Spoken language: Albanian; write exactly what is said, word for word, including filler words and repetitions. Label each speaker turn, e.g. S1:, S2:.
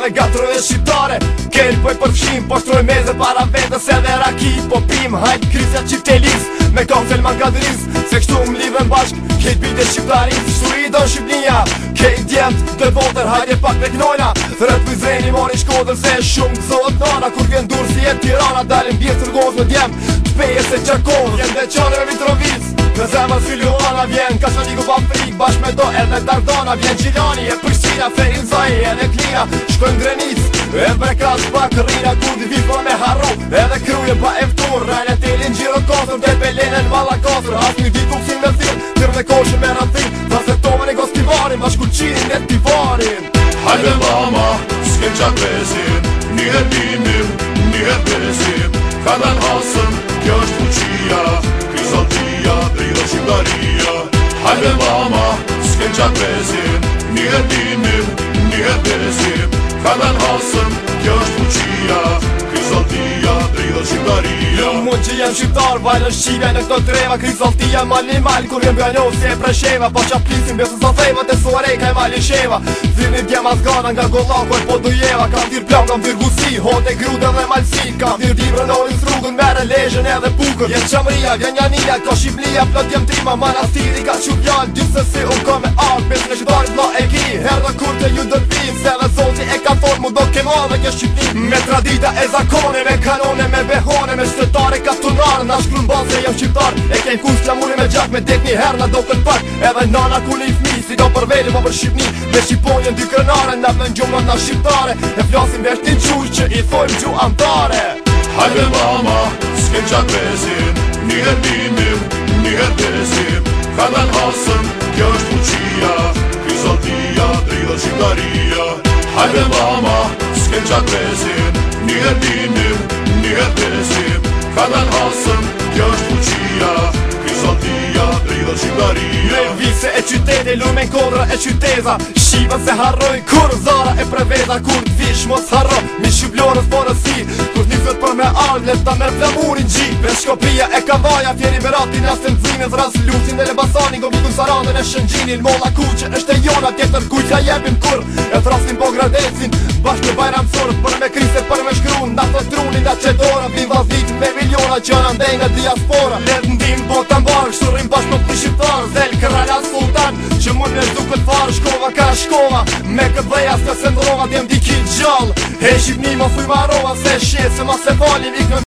S1: gatrove shqiptare. Kejt po i përfshim, po shtroj meze para vetës edhe raki po pim. Hajt krisja qiftelis, me këto selman kadris, se kështu m'lidhen bashk, kejt bide shqiptarin. Shtu i do Shqipnia, kejt djemt të votër, hajde pak me knojna. Thret pëjzreni mori shkodër se shumë këzot nana. Kur vjen dur si jetë Tirana, dalim bjesë të rgoz me djem, të peje se qakodh. Jem dhe qane me Mitrovic, në zemër si Luana. Vjen Kashaniku pa frik, bashk me do edhe Dardana. Vjen Gjilani e Prishtina, Ferin Zaj edhe Klina. Shkojnë Grenic, e brekas pak rina. Kurdi vit po me harru, edhe kruje pa eftur. Rajnë e telin gjiro kosur, dhe pelenen vala kosur. As një ditu kësin me thirë, tyrë me koshe me rëthim. Tha se tome në gostivarin, bashku qinin e tivarin.
S2: Hajde mama, s'kem qatë besim, njëher bimim, njëher besim. Ka dan hasëm, kjo është fuqia, Krysaltia, dridhe shqiptaria. Hajde mama, s'kem qatë besim, njëher bimim, njëher besim. Ka dan hasëm, kjo është fuqia, Krysaltia, dridhe shqiptaria.
S1: Mund që jem shqiptar, vajlën shqive në këto treva. Krysaltia mali mal, kur jem bëjano si e presheva. Po qa plisim besu sa theva, të suare ka e mali sheva. Zirni djema zgana nga gollako e po dujeva. Kam dir plan, kam dir gusi, hote grude dhe malsi. Kam dir libre në orin srugën, mere lejën edhe pukën. Jem qamria, vjen janija, ka Shqiplia, plot jem trima. Manastiri ka qupjall, dyse si unë ka me art. Pes në qëtarit la e ki, her dhe kur të ju dërpim. Se dhe zoti e ka thonë, mu do ke madhe kjo Shqipni. Me tradita e zakone, me kanone, me behone, me shtëtare ka tunarë. Na shkru n'baz se jem shqiptar, e kem kus qamuri me gjak. Me tek një her na do kën pak, edhe nana ku një fmi. Si do për veli, po për Shqipni. Me Shqiponjen dy krenare, na vën gjumë na shqiptare. E flasim vesh një qush që i thojmë gju antare.
S2: Hajde mama, s'kem qatë besim, njëher bimim, njëher besim. Ka dan hasëm, kjo është fuqia, Krysaltia, dridhe shqiptaria. Hajde mama, s'kem qatë besim, njëher bimim, njëher besim. Ka dan hasëm, kjo është fuqia, Krysaltia, dridhe shqiptaria.
S1: Me vise e qytete, lume kodra e qyteza. Shqiva se harroj, kur zara e preveza. Kur t'vish mos harro, mi shqiplorës porësi. Kur t'nifët për me ardh, lefta me flamurin gjip. Për Shkopia e Kavaja, fjeri Berati, nasën zimit. Ras Lusin dhe Lebasani, govitu Sarandën e Shëngjinin. Molla Kuqe është e jona, tjetër kujtja jepim kur. E thrasin po gradesin, bashkë me Bajram Surët. Për me krise, për me shkruun, na të trunin, na qedora. Vin vazit me miliona që në ndej nga diaspora. Let ndim botan barë, shturim bashkë me të shqiptar. Zel Krala Sultan, që mund me zdu këtë farë. Shkova ka shkova, me këtë dheja s'ka sendrova. Djem di ki gjall, e Shqipni ma fuj marova. Se shqe, se ma se falim,